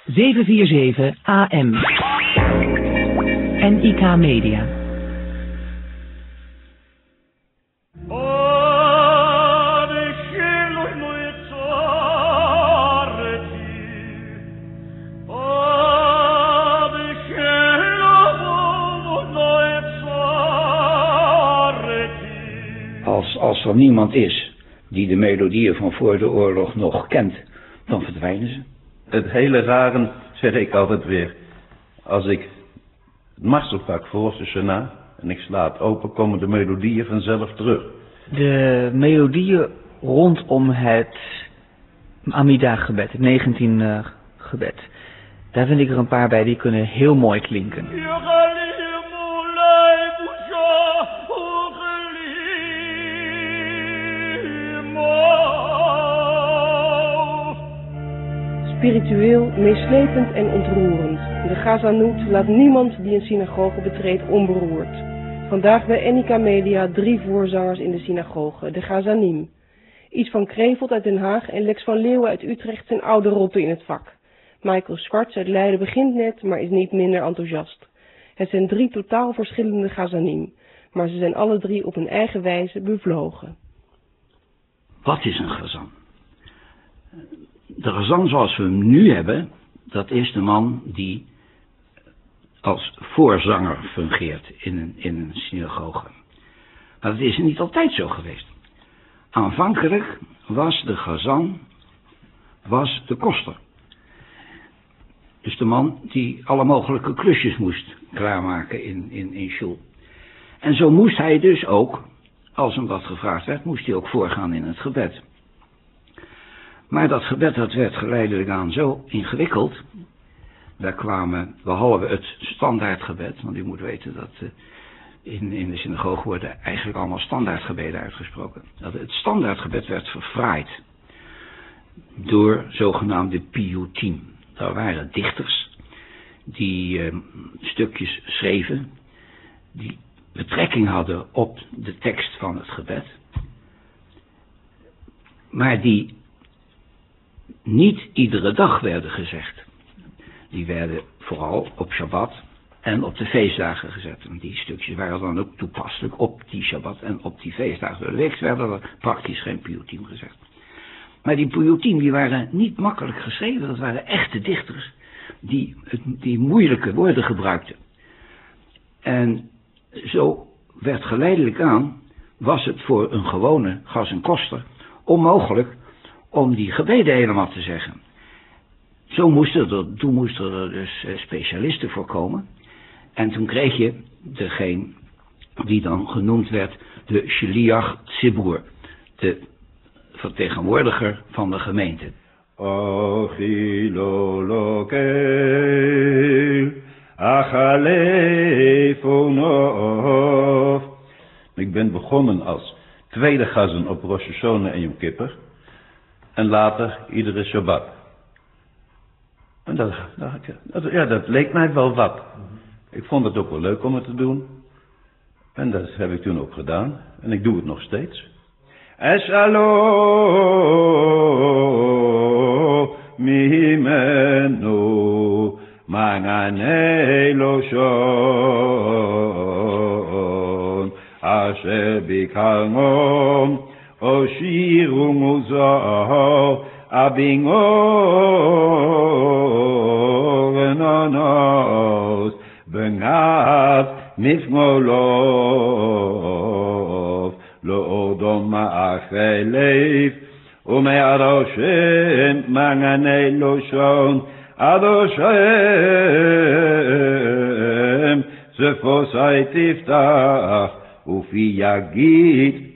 747 AM. NIK Media. Als er niemand is die de melodieën van voor de oorlog nog kent, dan verdwijnen ze. Het hele rare, zeg ik altijd weer, als ik het marsel pak voor Rosh en ik sla het open, komen de melodieën vanzelf terug. De melodieën rondom het Amida-gebed, het 19 gebed. Daar vind ik er een paar bij die kunnen heel mooi klinken. Spiritueel, meeslepend en ontroerend. De Gazanout laat niemand die een synagoge betreedt onberoerd. Vandaag bij NIK Media 3 voorzangers in de synagoge, de Gazanim. Iets van Krevelt uit Den Haag en Lex van Leeuwen uit Utrecht zijn oude rotten in het vak. Michael Schwartz uit Leiden begint net, maar is niet minder enthousiast. Het zijn 3 totaal verschillende Gazanim, maar ze zijn alle 3 op hun eigen wijze bevlogen. Wat is een Gazan? De Gazan zoals we hem nu hebben, dat is de man die als voorzanger fungeert in een synagoge. Maar dat is niet altijd zo geweest. Aanvankelijk was de Gazan de koster. Dus de man die alle mogelijke klusjes moest klaarmaken in shul. En zo moest hij dus ook, als hem wat gevraagd werd, moest hij ook voorgaan in het gebed. Maar dat gebed dat werd geleidelijk aan zo ingewikkeld. Daar kwamen, behalve het standaardgebed, want u moet weten dat in de synagoge worden eigenlijk allemaal standaardgebeden uitgesproken. Dat het standaardgebed werd verfraaid door zogenaamde piyutim. Daar waren dichters die stukjes schreven die betrekking hadden op de tekst van het gebed, maar die niet iedere dag werden gezegd. Die werden vooral op Shabbat en op de feestdagen gezet. En die stukjes waren dan ook toepasselijk op die Shabbat en op die feestdagen. Door de week werden er praktisch geen piyutim gezegd. Maar die piyutim die waren niet makkelijk geschreven. Dat waren echte dichters die moeilijke woorden gebruikten. En zo werd geleidelijk aan, was het voor een gewone gazenkoster onmogelijk om die gebeden helemaal te zeggen. Toen moesten er dus specialisten voor komen. En toen kreeg je degene die dan genoemd werd de Shliach Tzibur, de vertegenwoordiger van de gemeente. Ik ben begonnen als tweede gazen op Rosh Hashanah en Yom Kippur. En later iedere Shabbat. En dat leek mij wel wat. Ik vond het ook wel leuk om het te doen. En dat heb ik toen ook gedaan. En ik doe het nog steeds. Eshalo mimenu mangane loshon asher bikangom Oshiru muzah abingor nanos bengat mifmolov lo odom ma'achelev ume'aroshem mangane loshon adoshem zefosai tiftach Ufi yagit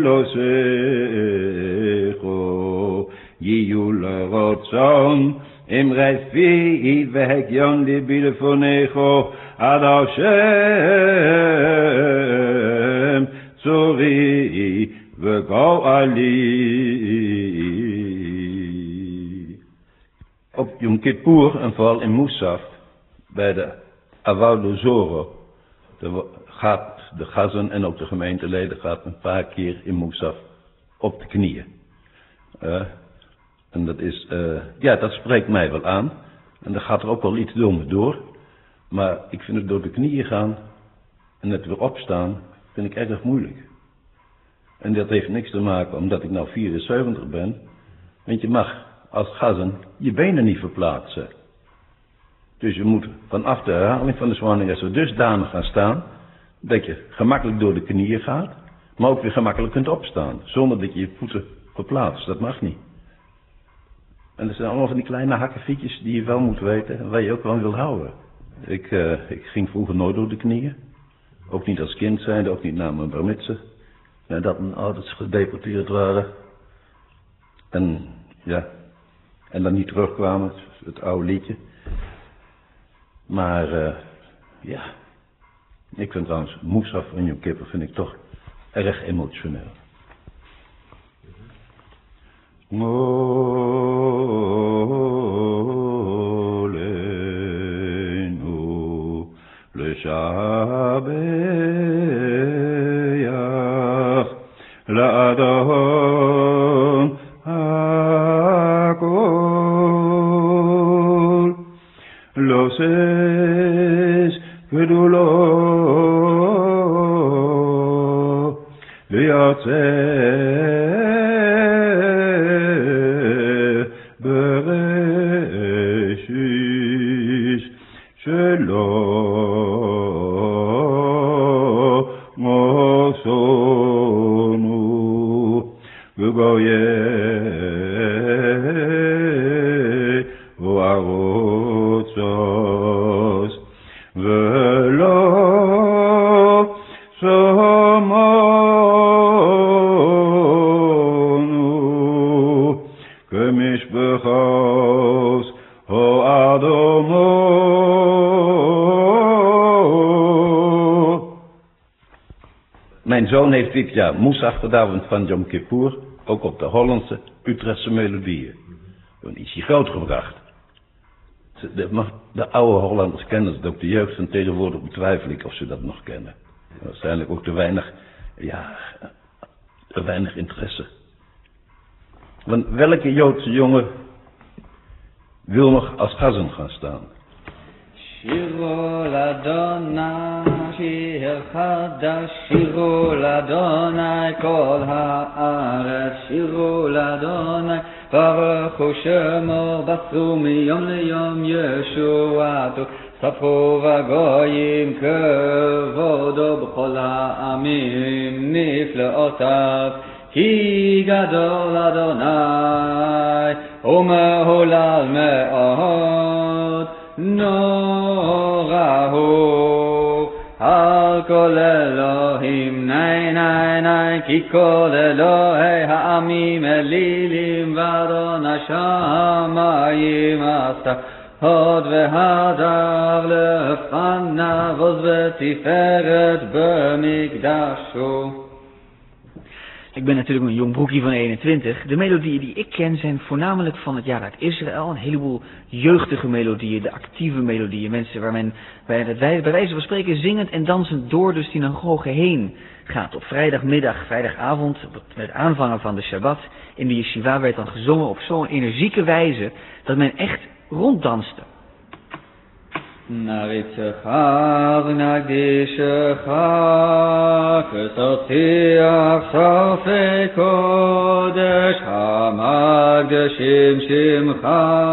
telosecho Yiyul rotzon Im refi vehegyon libi lefonecho Ad Hashem Tzori vego'ali. Op Yom Kippur en vooral in Musaf bij de Avodah Zorah gaat de gazen en ook de gemeenteleden gaat een paar keer in Musaf op de knieën. En dat is, dat spreekt mij wel aan. En dan gaat er ook wel iets door me door. Maar ik vind het door de knieën gaan en het weer opstaan, vind ik erg moeilijk. En dat heeft niks te maken omdat ik nou 74 ben. Want je mag als gazen je benen niet verplaatsen. Dus je moet vanaf de herhaling van de Zwanengesser dusdanig gaan staan, dat je gemakkelijk door de knieën gaat, maar ook weer gemakkelijk kunt opstaan, zonder dat je je voeten verplaatst. Dat mag niet. En dat zijn allemaal van die kleine hakkefietjes die je wel moet weten en waar je ook wel wil houden. Ik ging vroeger nooit door de knieën. Ook niet als kind zijnde, ook niet na mijn bar mitzwa. Nadat mijn ouders gedeporteerd waren. En ja, en dan niet terugkwamen, het oude liedje. Maar ja, ik vind trouwens Musaf en Yom Kippur vind ik toch erg emotioneel. Olenu l'shabeach la'adon hakol loses gedulo liyatzeh Mijn zoon heeft dit jaar Musaf gedaan van Yom Kippur, ook op de Hollandse Utrechtse melodieën. Toen is hij grootgebracht. De oude Hollanders kennen het, ook de jeugd van tegenwoordig betwijfel ik of ze dat nog kennen. Waarschijnlijk ook te weinig interesse. Want welke Joodse jongen wil nog als gazen gaan staan? Shiru l'Adonai, shir chadash, shiru l'Adonai, kol haaretz, shiru l'Adonai, baruch hu shemo, basru miyom liyom yeshuato, sapru v'goyim kevodo b'chol ha'amim, nifleotav, ki gadol Adonai, umehulal me'od, Norahu al kol Elohim nay nay nay ki kol Elohei ha'amim elilim v'Adonai shamayim asta hod v'hadar lefanav oz v'tiferet b'mikdashu. Ik ben natuurlijk een jong broekie van 21. De melodieën die ik ken zijn voornamelijk van het jaar uit Israël. Een heleboel jeugdige melodieën, de actieve melodieën. Mensen waar men bij wijze van spreken zingend en dansend door de synagoge heen gaat. Op vrijdagmiddag, vrijdagavond, met het aanvangen van de Shabbat. In de yeshiva werd dan gezongen op zo'n energieke wijze dat men echt ronddanste. נריצך ונקדישך כסוציח סופי קודש המקדשים שמך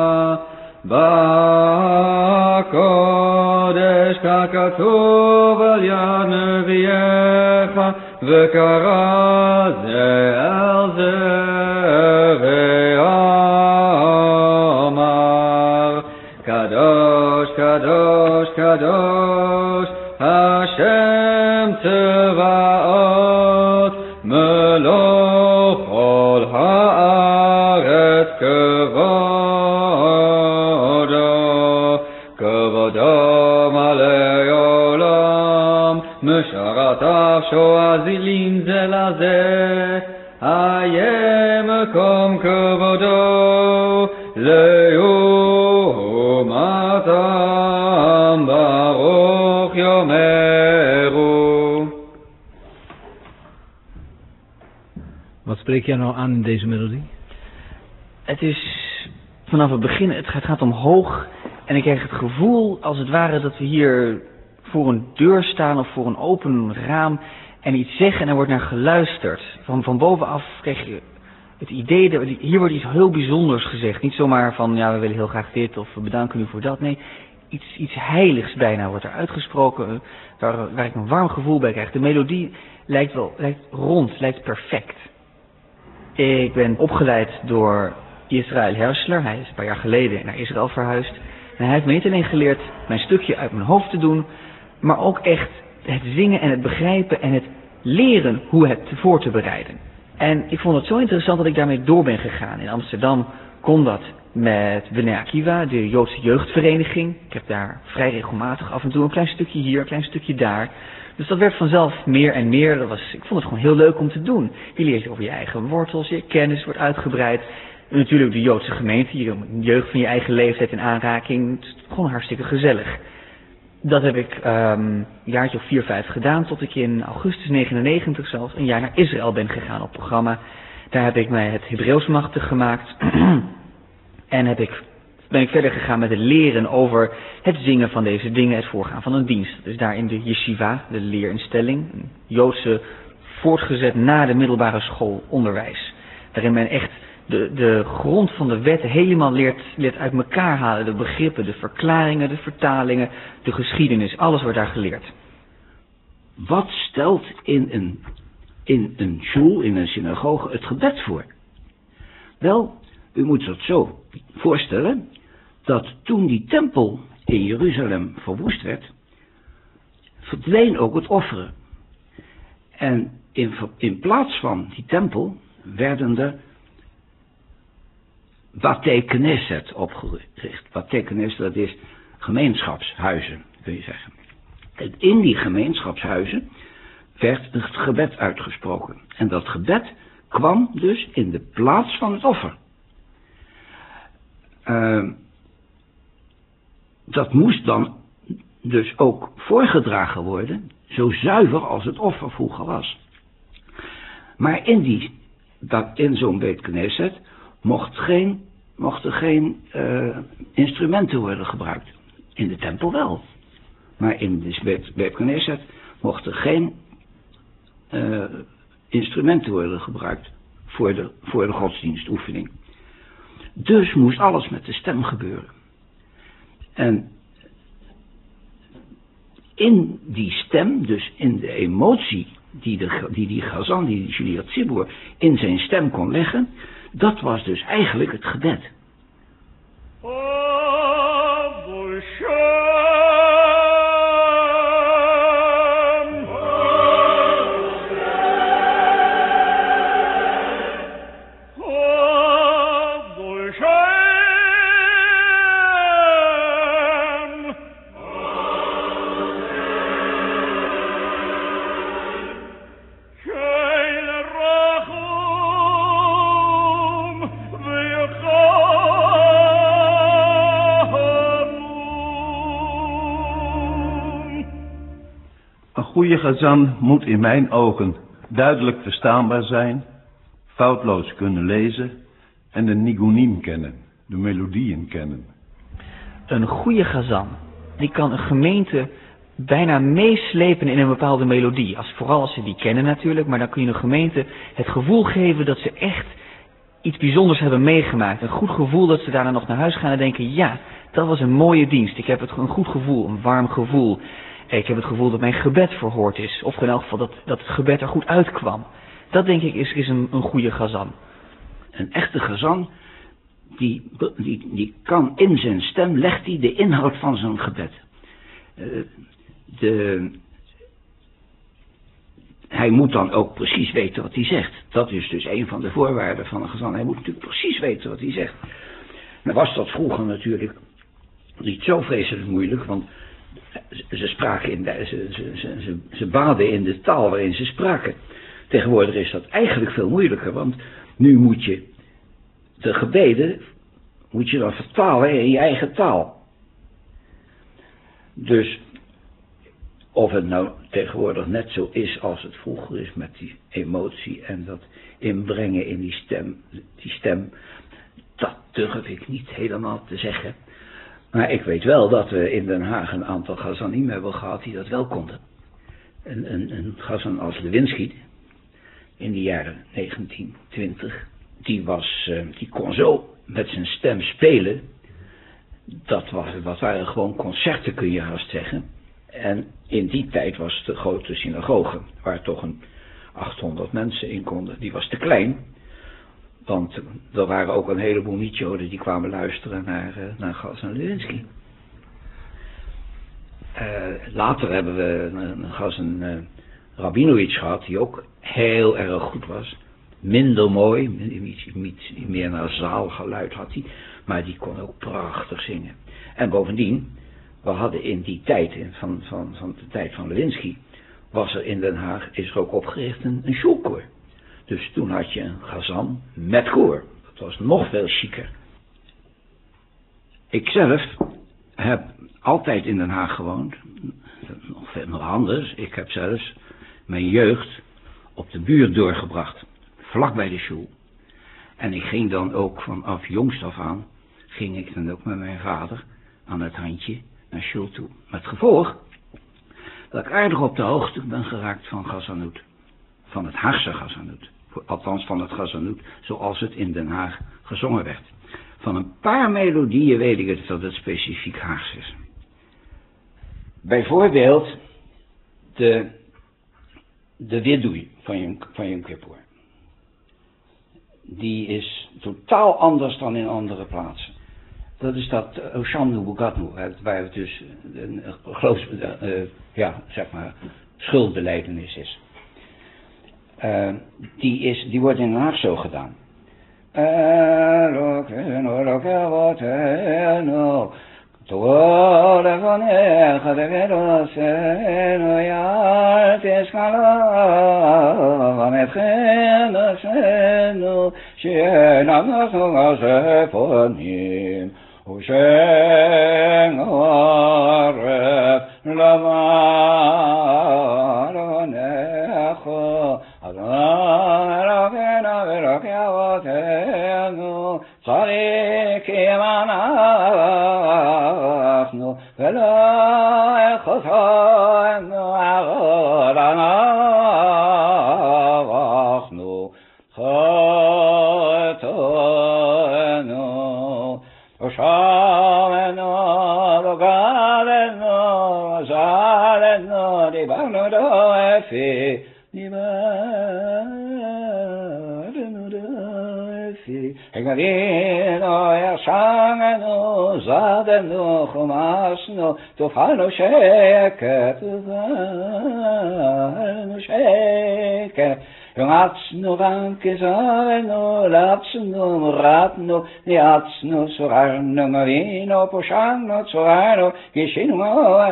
בקודש ככתוב על יד נביאך וקרא זה על זה ואמר קדוש קדוש קדוש השם צבאות מלוך כל הארץ כבודו מלא עולם משרתיו שואזילים זה לזה היה מקום כבודו לעומתם ברוך יאמרו. Wat spreek jij nou aan in deze melodie? Het is vanaf het begin, het gaat omhoog En ik krijg het gevoel, als het ware, dat we hier voor een deur staan of voor een open raam en iets zeggen en er wordt naar geluisterd. Van bovenaf krijg je het idee dat hier wordt iets heel bijzonders gezegd. Niet zomaar van, ja, we willen heel graag dit of we bedanken u voor dat. Nee, iets heiligs bijna wordt er uitgesproken, waar ik een warm gevoel bij krijg. De melodie lijkt rond, lijkt perfect. Ik ben opgeleid door Israël Hersler. Hij is een paar jaar geleden naar Israël verhuisd. En hij heeft me niet alleen geleerd mijn stukje uit mijn hoofd te doen, maar ook echt het zingen en het begrijpen en het leren hoe het voor te bereiden. En ik vond het zo interessant dat ik daarmee door ben gegaan. In Amsterdam kon dat met Bnei Akiva, de Joodse jeugdvereniging. Ik heb daar vrij regelmatig af en toe een klein stukje hier, een klein stukje daar. Dus dat werd vanzelf meer en meer. Ik vond het gewoon heel leuk om te doen. Je leert over je eigen wortels, je kennis wordt uitgebreid. En natuurlijk de Joodse gemeente, je jeugd van je eigen leeftijd in aanraking. Het is gewoon hartstikke gezellig. Dat heb ik een jaartje of 4, 5 gedaan, tot ik in augustus 99 zelfs een jaar naar Israël ben gegaan op programma. Daar heb ik mij het Hebreeuws machtig gemaakt. En ben ik verder gegaan met het leren over het zingen van deze dingen, het voorgaan van een dienst. Dus daar in de yeshiva, de leerinstelling, een Joodse voortgezet na de middelbare school onderwijs. Waarin men echt de grond van de wet helemaal leert uit elkaar halen. De begrippen, de verklaringen, de vertalingen, de geschiedenis. Alles wordt daar geleerd. Wat stelt in een shul, in een synagoge, het gebed voor? Wel, u moet dat zo voorstellen, dat toen die tempel in Jeruzalem verwoest werd, verdween ook het offeren. En in plaats van die tempel werden er Batei Knesset opgericht. Batei Knesset, dat is gemeenschapshuizen, kun je zeggen. En in die gemeenschapshuizen werd het gebed uitgesproken. En dat gebed kwam dus in de plaats van het offer. Dat moest dan dus ook voorgedragen worden, zo zuiver als het offer vroeger was. Maar in zo'n Beit Knesset mochten geen instrumenten worden gebruikt. In de tempel wel. Maar in de Beit Knesset mochten geen instrumenten worden gebruikt voor de godsdienstoefening. Dus moest alles met de stem gebeuren. En in die stem, dus in de emotie die Chazan, die Shliach Tzibur in zijn stem kon leggen, dat was dus eigenlijk het gebed. Een goede chazan moet in mijn ogen duidelijk verstaanbaar zijn, foutloos kunnen lezen en de nigunim kennen, de melodieën kennen. Een goede chazan, die kan een gemeente bijna meeslepen in een bepaalde melodie. Vooral als ze die kennen natuurlijk, maar dan kun je een gemeente het gevoel geven dat ze echt iets bijzonders hebben meegemaakt. Een goed gevoel dat ze daarna nog naar huis gaan en denken, ja, dat was een mooie dienst. Ik heb een goed gevoel, een warm gevoel. Ik heb het gevoel dat mijn gebed verhoord is. Of in elk geval dat het gebed er goed uitkwam. Dat denk ik is een goede chazan. Een echte chazan, die kan in zijn stem, legt hij de inhoud van zijn gebed. Hij moet dan ook precies weten wat hij zegt. Dat is dus een van de voorwaarden van een chazan. Hij moet natuurlijk precies weten wat hij zegt. Nou was dat vroeger natuurlijk niet zo vreselijk moeilijk, want ze spraken ze baden in de taal waarin ze spraken. Tegenwoordig is dat eigenlijk veel moeilijker, want nu moet je de gebeden dan vertalen in je eigen taal. Dus of het nou tegenwoordig net zo is als het vroeger is met die emotie en dat inbrengen in die stem, dat durf ik niet helemaal te zeggen. Maar ik weet wel dat we in Den Haag een aantal Gazanim hebben gehad die dat wel konden. Een Gazan als Lewinsky, in de jaren 1920, die kon zo met zijn stem spelen. Dat waren gewoon concerten, kun je haast zeggen. En in die tijd was de grote synagoge, waar toch 800 mensen in konden, die was te klein. Want er waren ook een heleboel niet-Joden die kwamen luisteren naar Gazan Lewinsky. Later hebben we een Gazan Rabinowitz gehad, die ook heel erg goed was. Minder mooi, niet meer naar zaalgeluid had hij, maar die kon ook prachtig zingen. En bovendien, we hadden in die tijd, van de tijd van Lewinsky, was er in Den Haag, is er ook opgericht een shulkoor. Dus toen had je een Gazan met koor. Dat was nog veel chiquer. Ik zelf heb altijd in Den Haag gewoond. Nog anders. Ik heb zelfs mijn jeugd op de buurt doorgebracht. Vlak bij de shul. En ik ging dan ook vanaf jongst af aan, ging ik dan ook met mijn vader aan het handje naar shul toe. Met gevolg dat ik aardig op de hoogte ben geraakt van Gazanoet. Van het Haagse Gazanoet. Althans van het Gazanoet zoals het in Den Haag gezongen werd. Van een paar melodieën weet ik het dat het specifiek Haags is. Bijvoorbeeld de Widdoei van Yom Kippur. Die is totaal anders dan in andere plaatsen. Dat is dat Oshamnu Bugatnu, waar het dus een schuldbelijdenis is. Die wordt in Den Haag zo gedaan. Jongatsnu rankesarno, lapsnu ratno, niatsnu sorarno, marino, poshano, sorarno, gishinu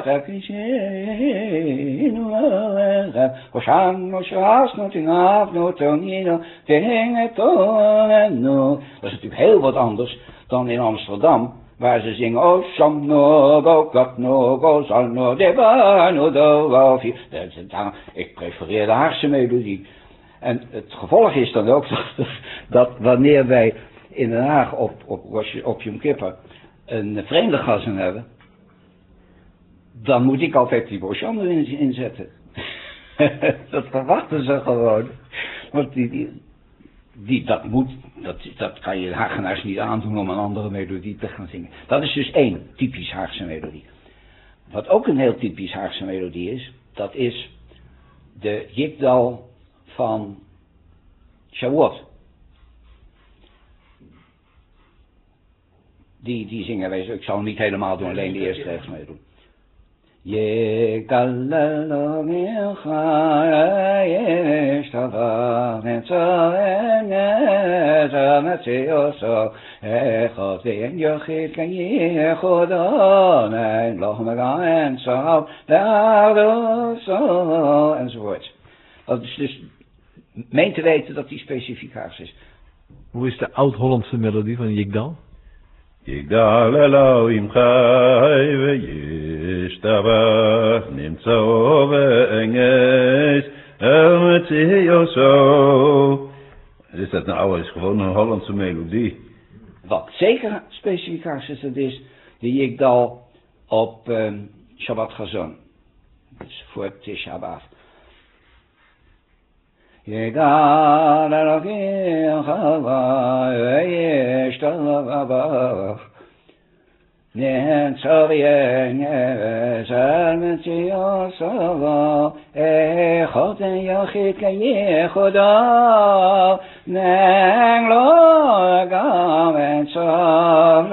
atakishinu, poshano, shasno, tinafno, tonino, tengetoneno. Dat is natuurlijk heel wat anders dan in Amsterdam, waar ze zingen, oh, samno, go, katno, go, salno, debano, do, wafi. Ik prefereer de Haagse melodie. En het gevolg is dan ook dat wanneer wij in Den Haag op Yom Kippur een vreemde Gazan hebben, dan moet ik altijd die Boshan erin inzetten. Dat verwachten ze gewoon. Want dat kan je Hagenaars niet aandoen om een andere melodie te gaan zingen. Dat is dus één typisch Haagse melodie. Wat ook een heel typisch Haagse melodie is, dat is de Jikdal van Shavuot. Die zingen wij, ik zal hem niet helemaal doen, alleen de eerste regels mee doen. Yegalalo mincha yeshtava netzaven netzametzeoso echot ve'en yochid kan yechodon en loch megaen sal daardoso enzovoort. Dat is dus meen te weten dat die specifiek Haags is. Hoe is de oud-Hollandse melodie van Jikdal? Yigdal Elohim chai ve'yishtavach nimtzo ve'enges el metziyoso. Is dat nou is gewoon een Hollandse melodie? Wat zeker specifiek Haags is, dat is de Yigdal op Shabbat Chazon. Dus voor Tisha B'Av. Yigdal Elohim Chava Yishtav Nentzavien Yezer Metzion Sava Echot en Yachid Keyechoda Nenglo Gam en Tzav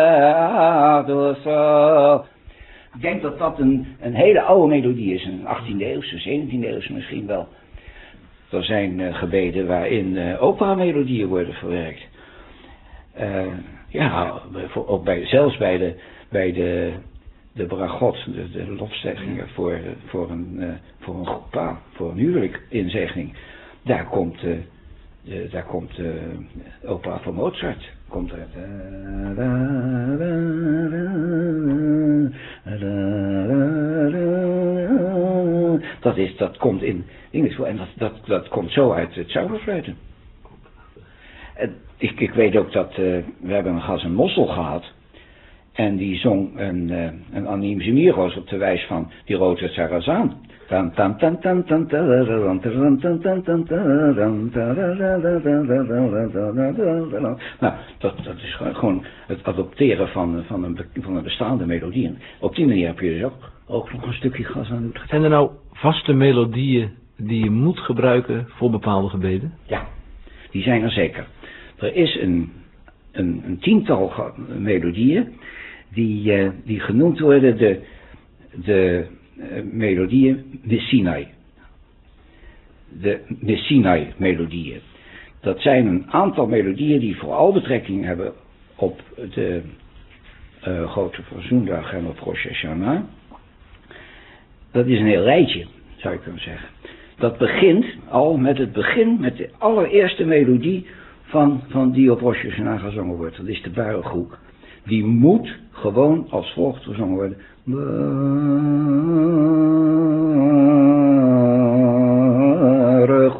Le'achduso. Ik denk dat dat een hele oude melodie is, een 18e eeuwse, 17e eeuwse misschien wel. Er zijn gebeden waarin opera-melodieën worden verwerkt. Ook zelfs bij de bragot, de lofzeggingen voor een groepa, voor een huwelijk inzegging. Daar komt opera van Mozart. Komt er. Dat komt in Engels voor en dat komt zo uit het zuiverfluiten. Ik weet ook dat we hebben een gast een mossel gehad en die zong een Anim Zemiros op de wijs van die Rode Sarazaan. Nou, dat is gewoon het adopteren van een bestaande melodie. En op die manier heb je dus ook nog een stukje gas aan het. Zijn er nou vaste melodieën die je moet gebruiken voor bepaalde gebeden? Ja, die zijn er zeker. Er is een tiental melodieën die genoemd worden de melodieën Messinai. De Messinai-melodieën. Dat zijn een aantal melodieën die vooral betrekking hebben op de Grote Verzoendag en op Rosh Hashanah. Dat is een heel rijtje, zou je kunnen zeggen. Dat begint al met de allereerste melodie van die op Rosh Hashanah gezongen wordt. Dat is de Baruch. Die moet gewoon als volgt gezongen worden. Baruch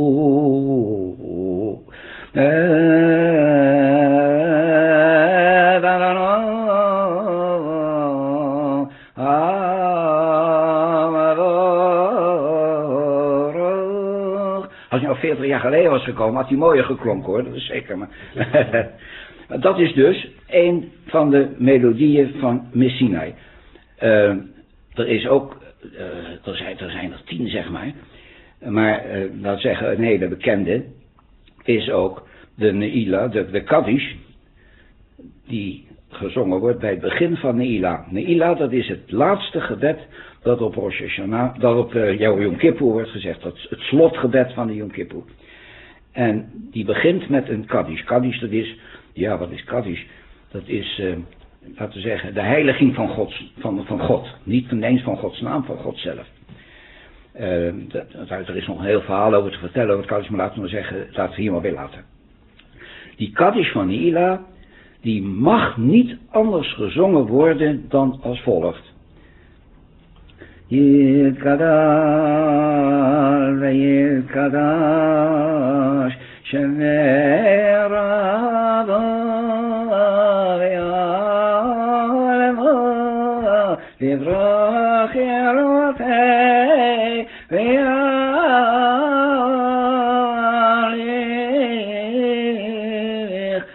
Als hij nou 40 jaar geleden was gekomen, had hij mooier geklonken hoor, dat is zeker. Maar dat is dus een van de melodieën van Messinai. Er is ook, er zijn er 10 zeg maar. Maar laten we zeggen, een hele bekende is ook de Neila, de Kaddish, die gezongen wordt bij het begin van Neila. Neila, dat is het laatste gebed dat op Rosh Hashanah, dat op Yom Kippur wordt gezegd, dat is het slotgebed van de Yom Kippur. En die begint met een Kaddish. Kaddish, dat is, ja wat is Kaddish? Dat is, laten we zeggen, de heiliging van God. Niet ineens van Gods naam, van God zelf. Er is nog een heel verhaal over te vertellen over het Kaddish, maar laten we zeggen, laten we hier maar weer laten. Die Kaddish van Neila, die mag niet anders gezongen worden dan als volgt. Yikadal v'yikadash shemei rabbi alema livrach yerotei v'yalich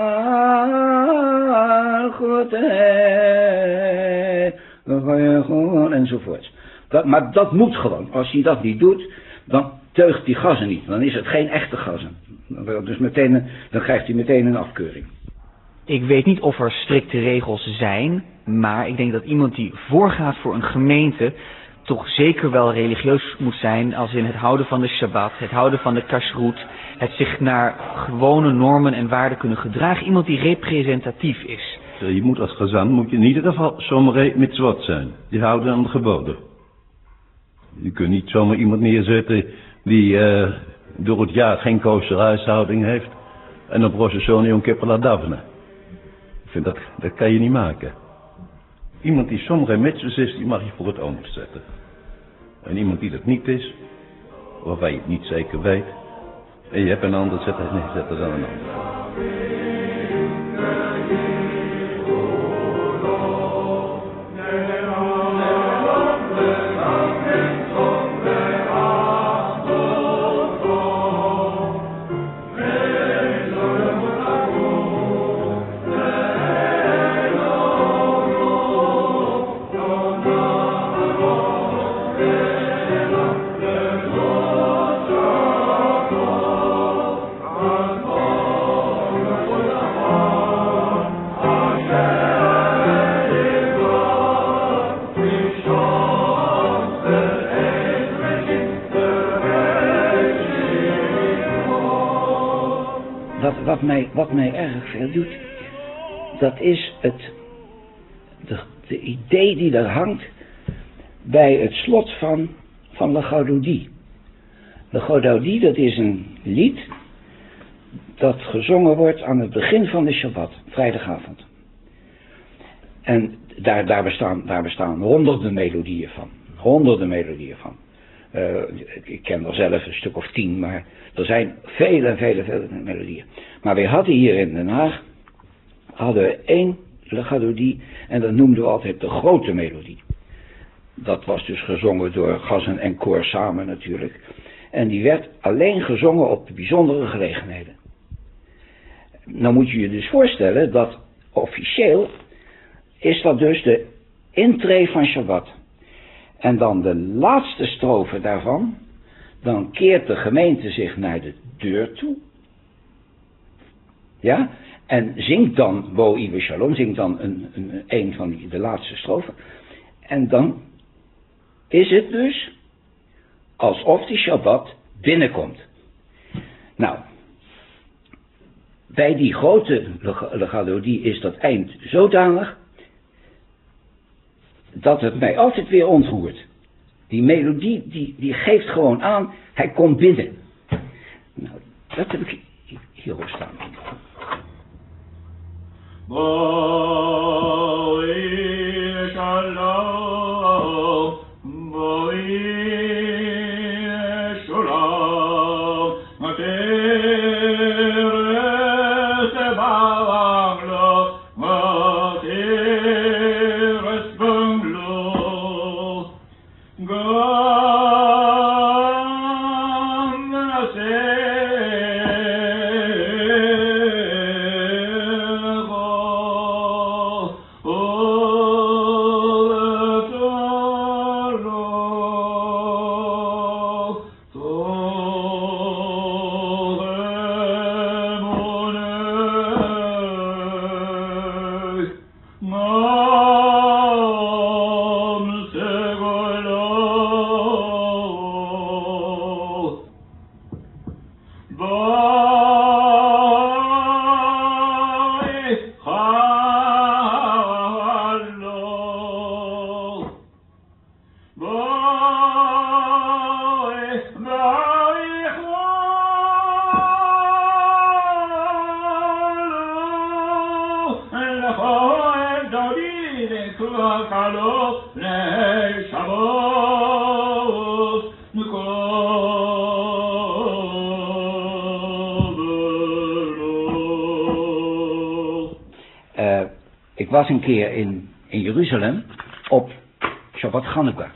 malchutei enzovoort. Maar dat moet gewoon. Als hij dat niet doet, dan teugt die gazen niet. Dan is het geen echte gazen. Dus dan krijgt hij meteen een afkeuring. Ik weet niet of er strikte regels zijn, maar ik denk dat iemand die voorgaat voor een gemeente toch zeker wel religieus moet zijn als in het houden van de Shabbat, het houden van de kashrut, het zich naar gewone normen en waarden kunnen gedragen. Iemand die representatief is. Je moet als gezant moet je in ieder geval zomaar mitzvot zijn. Die houden aan de geboden. Je kunt niet zomaar iemand neerzetten die door het jaar geen kosher huishouding heeft en op Rosh Hashanah Yom Kippur laat davenen. Ik vind dat kan je niet maken. Iemand die zomaar mitzvot is, die mag je voor het oog zetten. En iemand die dat niet is, waarvan je het niet zeker weet, en je hebt een ander, zet er dan een ander. wat mij erg veel doet, dat is de idee die er hangt bij het slot van Le Gaudaudie. Le Gaudaudie, dat is een lied dat gezongen wordt aan het begin van de Shabbat, vrijdagavond. En daar bestaan honderden melodieën van. Ik ken er zelf een stuk of 10, maar er zijn vele melodieën. Maar wij hadden hier in Den Haag één Le Gaudaudie en dat noemden we altijd de grote melodie. Dat was dus gezongen door gassen en koor samen natuurlijk. En die werd alleen gezongen op bijzondere gelegenheden. Nou moet je je dus voorstellen dat officieel is dat dus de intree van Shabbat. En dan de laatste strofe daarvan, dan keert de gemeente zich naar de deur toe. Ja, en zingt dan Bo Ibe Shalom, zingt dan een van de laatste strofen. En dan is het dus alsof die Shabbat binnenkomt. Nou, bij die grote Le Gaudaudie is dat eind zodanig dat het mij altijd weer ontroert. Die melodie, die geeft gewoon aan, hij komt binnen. Nou, dat heb ik hierop staan. Boi shalom, boi shalom, materes banglo, materes banglo, gam Ik was een keer in Jeruzalem op Shabbat Chanukka.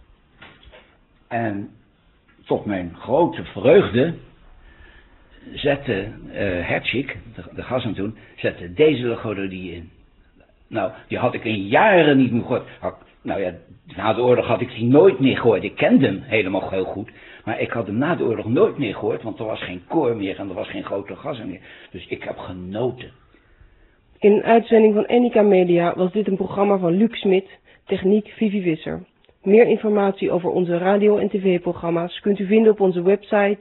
En tot mijn grote vreugde zette Hertschik, de gasten toen, zette deze Le Gaudaudie in. Nou, die had ik in jaren niet meer gehoord. Nou ja, na de oorlog had ik die nooit meer gehoord. Ik kende hem helemaal heel goed. Maar ik had hem na de oorlog nooit meer gehoord, want er was geen koor meer en er was geen grote gassen meer. Dus ik heb genoten. In een uitzending van Enica Media was dit een programma van Luc Smit, techniek Vivi Visser. Meer informatie over onze radio- en tv-programma's kunt u vinden op onze website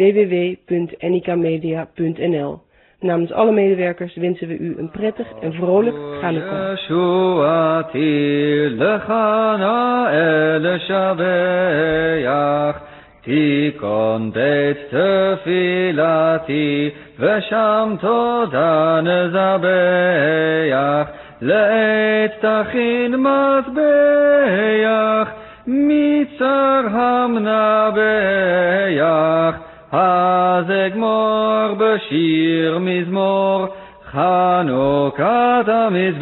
www.enicamedia.nl. Namens alle medewerkers wensen we u een prettig en vrolijk Chanukka. תיקון בית תפילתי ושם תודה נזבח לעת תכין מזבח מצר המנבח אז אגמור בשיר מזמור חנוכת המזבח